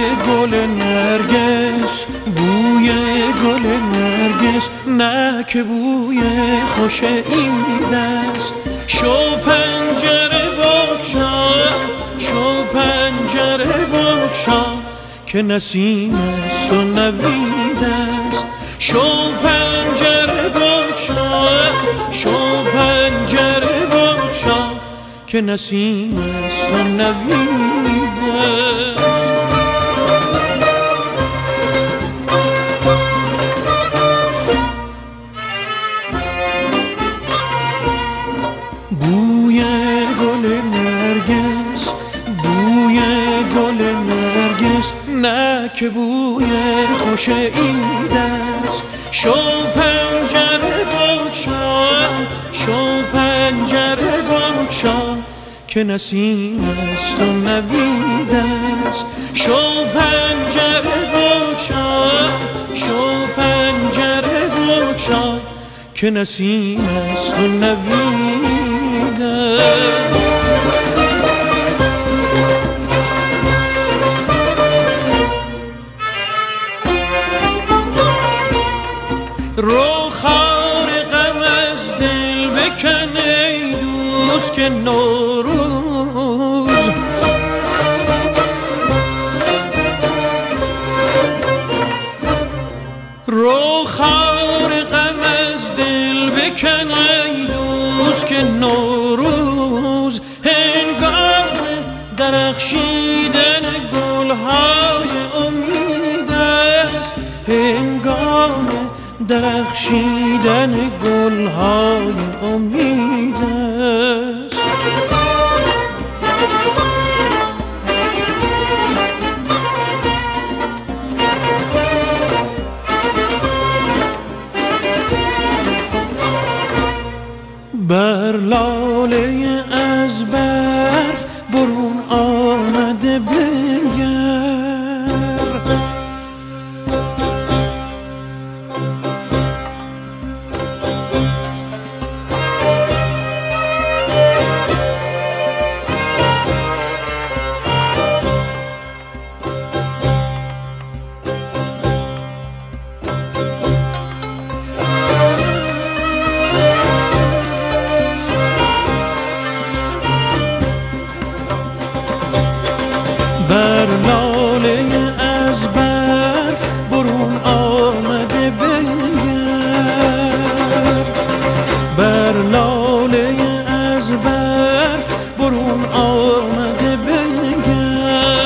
گل نرگس، بوی گل نرگس، نه که بوی خوش این دست. شو پنجره بگشا، شو پنجره بگشا، که نسیم است و نوید است. شو پنجره بگشا، شو پنجره بگشا، که نسیم است و نوید است. بوی گل نرگس، بوی گل نرگس، نه که بوی خوش این دست. شو پنجره بگشا، شو پنجره بگشا، که نسیم است و نوید است. شو پنجره بگشا، شو پنجره بگشا، که نسیم است و نوید است. رو خار غم از دل بکن ای دوست، که نوروز رو خار غم از دل بکن ای دوست، که نوروز هنگام درخشیدن گلهای امید است. هنگام درخشیدن گلهای امید است. بر لاله از برف برون آمده بنگر، بر لاله از برف برون آمده بنگر، بر لاله از برف برون آمده بنگر.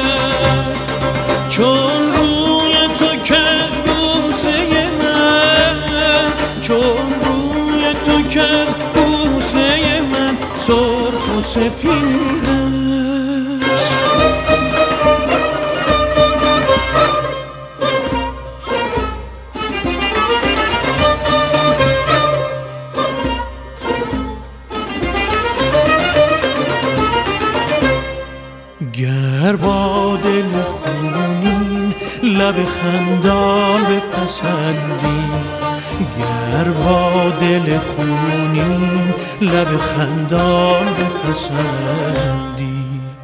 چون روی تو کز بوسه من، چون روی تو کز بوسه من سرخ و سپید است. گر با دل خونین لب خندان بپسندی، گر با دل خونین لب خندان بپسندی.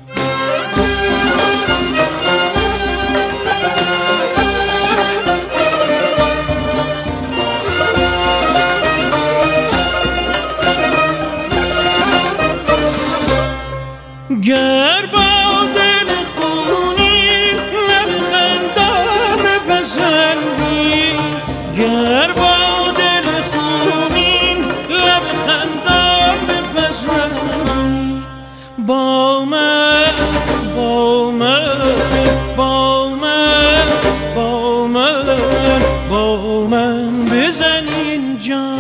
گر با دل خونین لب خندان بپسندی، گر با دل خونین لب خندان بپسندی. با من، با من، با من، با من، با من بزن اینجا.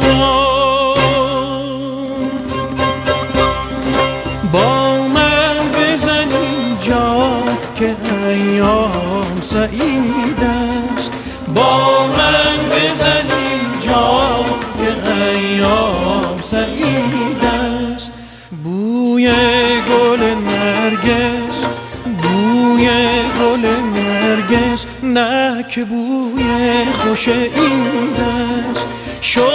با که ایام سعید است. با من بزن اینجا که ایام سعید است. بوی گل نرگس، بوی گل نرگس، نه که بوی خوش این دست. شو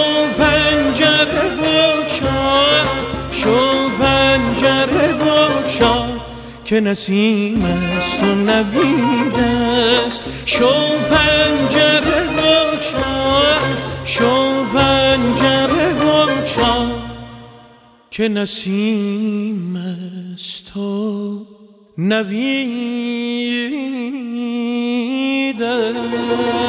پنجره بگشا، شو پنجره بگشا، که نسیم است و نوید است. شو پنجره بگشا، شو پنجره بگشا، که نسیم است و نوید است.